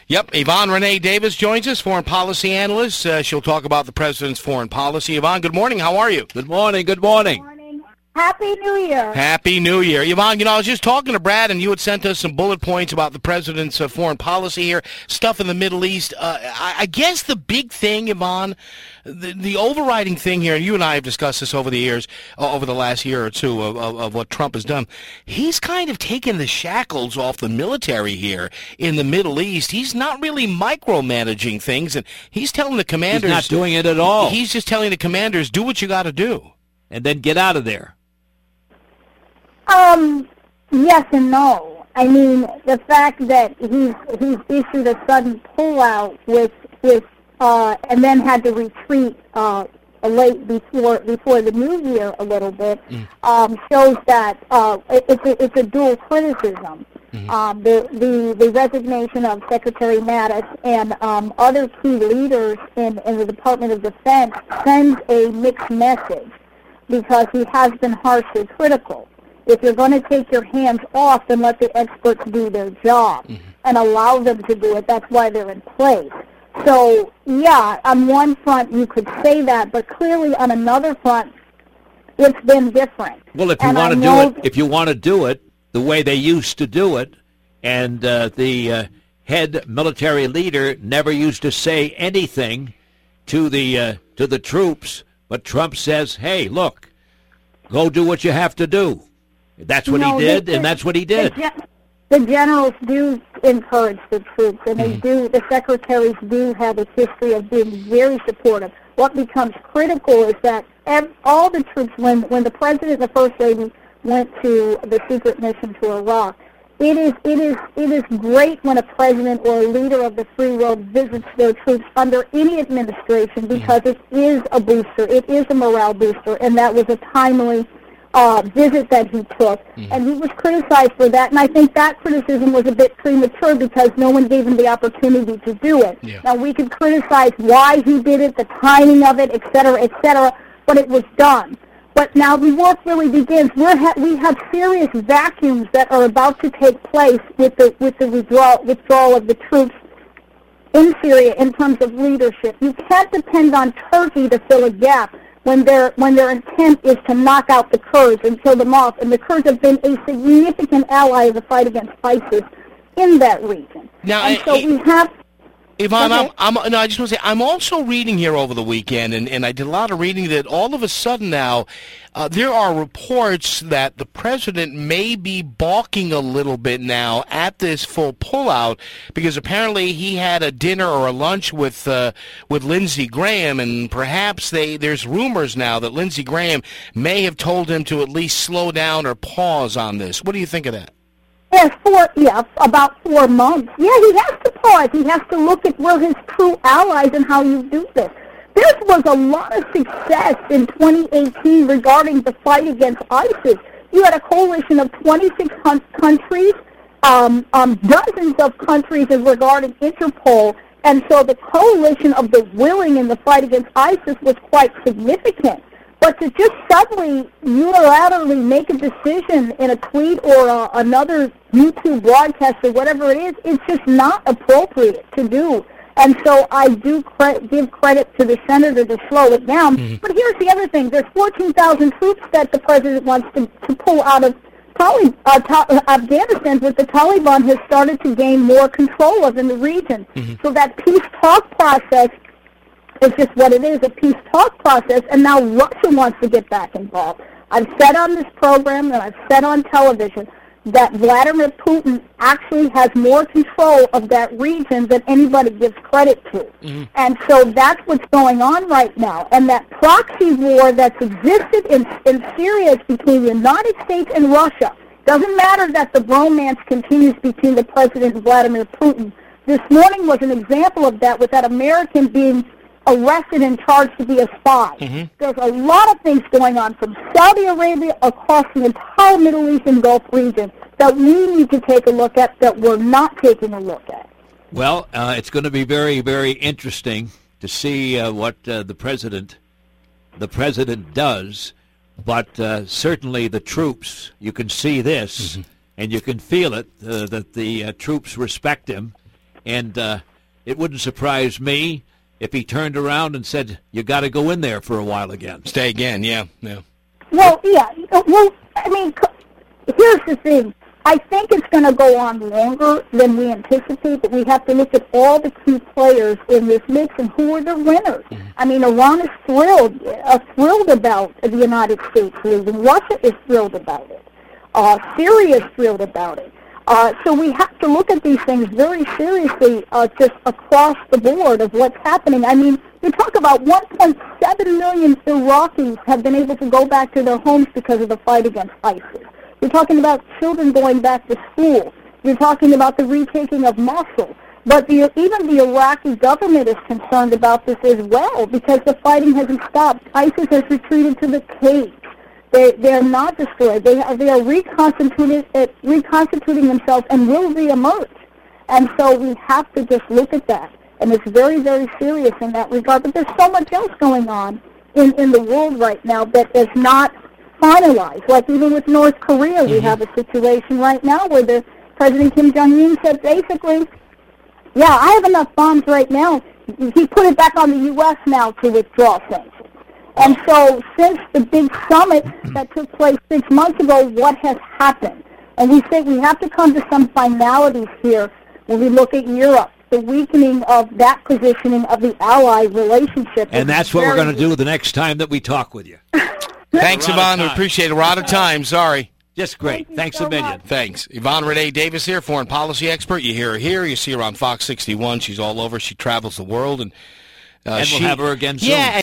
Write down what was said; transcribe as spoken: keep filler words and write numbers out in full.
Yep, Yvonne Renee Davis joins us, foreign policy analyst. Uh, she'll talk about the president's foreign policy. Yvonne, good morning. How are you? Good morning. Good morning. Good morning. Happy New Year. Happy New Year. Yvonne, you know, I was just talking to Brad, and you had sent us some bullet points about the president's uh, foreign policy here, stuff in the Middle East. Uh, I, I guess the big thing, Yvonne, the, the overriding thing here, and you and I have discussed this over the years, uh, over the last year or two of, of, of what Trump has done, he's kind of taken the shackles off the military here in the Middle East. He's not really micromanaging things, and he's telling the commanders... He's not doing it at all. He's just telling the commanders, do what you got to do. And then get out of there. Um, yes and no. I mean, the fact that he's he's issued a sudden pullout with with uh, and then had to retreat uh, late before before the new year a little bit mm. um, shows that uh, it, it's a, it's a dual criticism. Mm-hmm. Um, the, the the resignation of Secretary Mattis and um, other key leaders in, in the Department of Defense sends a mixed message because he has been harshly critical. If you're going to take your hands off, then let the experts do their job mm-hmm. and allow them to do it. That's why they're in place. So, yeah, on one front you could say that, but clearly on another front, it's been different. Well, if you and want to do it, if you want to do it the way they used to do it, and uh, the uh, head military leader never used to say anything to the uh, to the troops, but Trump says, "Hey, look, go do what you have to do." That's what no, he did, the, and that's what he did. The, gen- the generals do encourage the troops, and they mm. do. The secretaries do have a history of being very supportive. What becomes critical is that ev- all the troops, when when the president and the first lady went to the secret mission to Iraq, it is it is it is great when a president or a leader of the free world visits their troops under any administration because mm. it is a booster, it is a morale booster, and that was a timely Uh, visit that he took, mm-hmm. and he was criticized for that, and I think that criticism was a bit premature because no one gave him the opportunity to do it. Yeah. Now, we could criticize why he did it, the timing of it, et cetera, et cetera, but it was done. But now the work really begins. We're ha- we have serious vacuums that are about to take place with the with the withdrawal, withdrawal of the troops in Syria in terms of leadership. You can't depend on Turkey to fill a gap when their when their intent is to knock out the Kurds and kill them off. And the Kurds have been a significant ally of the fight against ISIS in that region. Now, and so I, we have... Yvonne, okay. I'm, I'm, no, I just want to say, I'm also reading here over the weekend, and, and I did a lot of reading, that all of a sudden now uh, there are reports that the president may be balking a little bit now at this full pullout because apparently he had a dinner or a lunch with uh, with Lindsey Graham, and perhaps they there's rumors now that Lindsey Graham may have told him to at least slow down or pause on this. What do you think of that? Yes, four, yeah, about four months. Yeah, he has to pause. He has to look at where his true allies and how you do this. There was a lot of success in twenty eighteen regarding the fight against ISIS. You had a coalition of twenty-six countries, um, um, dozens of countries regarding Interpol, and so the coalition of the willing in the fight against ISIS was quite significant. But to just suddenly unilaterally make a decision in a tweet or a, another YouTube broadcast or whatever it is, it's just not appropriate to do. And so I do cre- give credit to the senator to slow it down. Mm-hmm. But here's the other thing. There's fourteen thousand troops that the president wants to, to pull out of Tali- uh, ta- Afghanistan, which the Taliban has started to gain more control of in the region. Mm-hmm. So that peace talk process is just what it is, a peace talk process, and now Russia wants to get back involved. I've said on this program and I've said on television that Vladimir Putin actually has more control of that region than anybody gives credit to. Mm-hmm. And so that's what's going on right now. And that proxy war that's existed in, in Syria is between the United States and Russia. Doesn't matter that the romance continues between the president and Vladimir Putin. This morning was an example of that, with that American being arrested and charged to be a spy. Mm-hmm. There's a lot of things going on from Saudi Arabia across the entire Middle East and Gulf region that we need to take a look at that we're not taking a look at. Well, uh, it's going to be very, very interesting to see uh, what uh, the president, the president does. But uh, certainly the troops, you can see this, mm-hmm. and you can feel it, uh, that the uh, troops respect him. and uh, it wouldn't surprise me if he turned around and said, you got to go in there for a while again. Stay again, yeah, yeah. Well, yeah. Well, I mean, here's the thing. I think it's going to go on longer than we anticipate, but we have to look at all the key players in this mix and who are the winners. Mm-hmm. I mean, Iran is thrilled, uh, thrilled about the United States losing. Russia is thrilled about it. Uh, Syria is thrilled about it. Uh, so we have to look at these things very seriously, uh, just across the board of what's happening. I mean, you talk about one point seven million Iraqis have been able to go back to their homes because of the fight against ISIS. You're talking about children going back to school. You're talking about the retaking of Mosul. But the, even the Iraqi government is concerned about this as well because the fighting hasn't stopped. ISIS has retreated to the caves. They, they're not destroyed. They are, they are reconstituting, uh, reconstituting themselves and will reemerge. And so we have to just look at that. And it's very, very serious in that regard. But there's so much else going on in, in the world right now that is not finalized. Like even with North Korea, mm-hmm. we have a situation right now where the President Kim Jong-un said basically, yeah, I have enough bombs right now. He put it back on the U S now to withdraw sanctions. And so since the big summit that took place six months ago, what has happened? And we say we have to come to some finalities here when we look at Europe, the weakening of that positioning of the ally relationship. And that's what we're going to do the next time that we talk with you. Thanks, Yvonne. We appreciate it. We're out of time. Sorry. Just great. Thank Thanks so a million. much. Thanks. Yvonne Renee Davis here, foreign policy expert. You hear her here. You see her on Fox sixty-one. She's all over. She travels the world. And, uh, and she, we'll have her again soon. Yeah.